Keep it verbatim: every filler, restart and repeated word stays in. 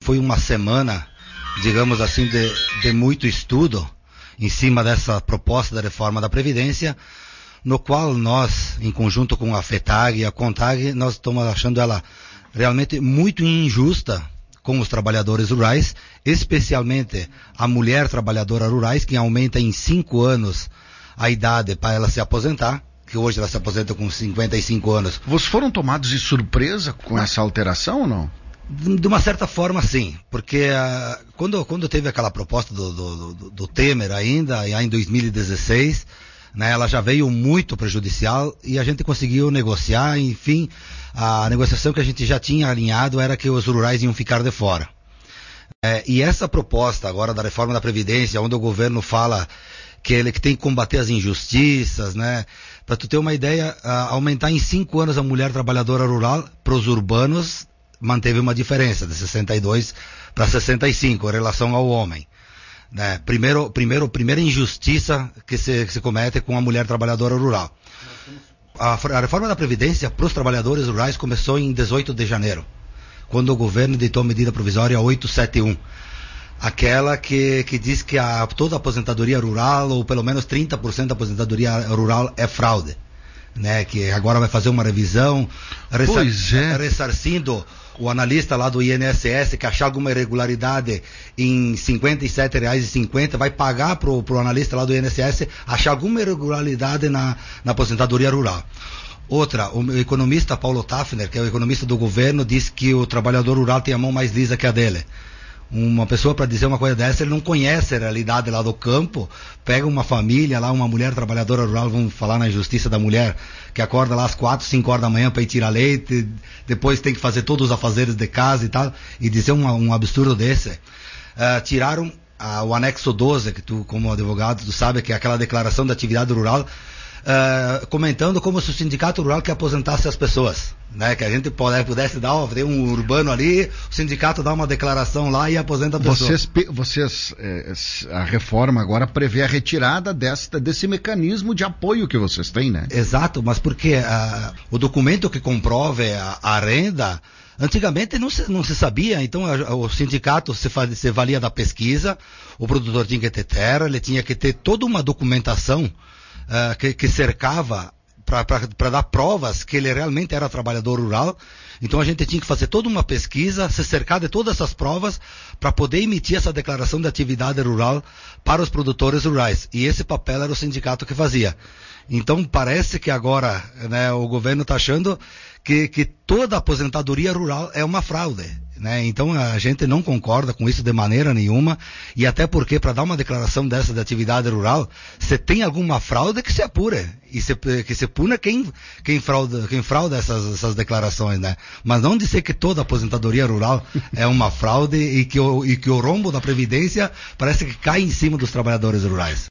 Foi uma semana, digamos assim, de, de muito estudo em cima dessa proposta da reforma da Previdência, no qual nós, em conjunto com a FETAG e a CONTAG, nós estamos achando ela realmente muito injusta com os trabalhadores rurais, especialmente a mulher trabalhadora rurais, que aumenta em cinco anos a idade para ela se aposentar, que hoje ela se aposenta com cinquenta e cinco anos. Vocês foram tomados de surpresa com essa alteração ou não? De uma certa forma, sim, porque uh, quando, quando teve aquela proposta do, do, do, do Temer ainda, em dois mil e dezesseis, né, ela já veio muito prejudicial e a gente conseguiu negociar, enfim, a negociação que a gente já tinha alinhado era que os rurais iam ficar de fora. É, e essa proposta agora da reforma da Previdência, onde o governo fala que ele que tem que combater as injustiças, né? Para tu ter uma ideia, uh, aumentar em cinco anos a mulher trabalhadora rural para os urbanos manteve uma diferença de sessenta e dois para sessenta e cinco em relação ao homem. Né? Primeiro, primeiro, primeira injustiça que se, que se comete com a mulher trabalhadora rural. A, a reforma da Previdência para os trabalhadores rurais começou em dezoito de janeiro, quando o governo editou a medida provisória oitocentos e setenta e um. Aquela que, que diz que a, toda a aposentadoria rural, ou pelo menos trinta por cento da aposentadoria rural é fraude. Né, que agora vai fazer uma revisão, ressar, é. ressarcindo o analista lá do I N S S que achar alguma irregularidade em cinquenta e sete reais e cinquenta centavos, vai pagar pro, pro analista lá do I N S S achar alguma irregularidade na, na aposentadoria rural. Outra, o economista Paulo Tafner, que é o economista do governo, diz que o trabalhador rural tem a mão mais lisa que a dele. Uma pessoa, para dizer uma coisa dessa, ele não conhece a realidade lá do campo, pega uma família lá, uma mulher trabalhadora rural, vamos falar na injustiça da mulher, que acorda lá às quatro, cinco horas da manhã para ir tirar leite, depois tem que fazer todos os afazeres de casa e tal, e dizer um, um absurdo desse. Uh, tiraram uh, o anexo doze, que tu, como advogado, tu sabe que é aquela declaração da atividade rural, Uh, comentando como se o sindicato rural que aposentasse as pessoas, né? Que a gente pode, pudesse dar, ó, tem um urbano ali, o sindicato dá uma declaração lá e aposenta a pessoa. Vocês, vocês eh, a reforma agora prevê a retirada desta, desse mecanismo de apoio que vocês têm, né? Exato, mas porque uh, o documento que comprove a, a renda, antigamente não se, não se sabia, então a, o sindicato se, faz, se valia da pesquisa, o produtor tinha que ter terra, ele tinha que ter toda uma documentação Uh, que, que cercava para dar provas que ele realmente era trabalhador rural. Então a gente tinha que fazer toda uma pesquisa, se cercar de todas essas provas para poder emitir essa declaração de atividade rural para os produtores rurais. E esse papel era o sindicato que fazia. Então parece que agora, né, o governo está achando que, que toda a aposentadoria rural é uma fraude. Né? Então a gente não concorda com isso de maneira nenhuma, e até porque para dar uma declaração dessa de atividade rural, se tem alguma fraude, que se apure e se, que se puna quem, quem frauda, quem frauda essas, essas declarações, né? Mas não dizer que toda a aposentadoria rural é uma fraude e que, o, e que o rombo da Previdência parece que cai em cima dos trabalhadores rurais.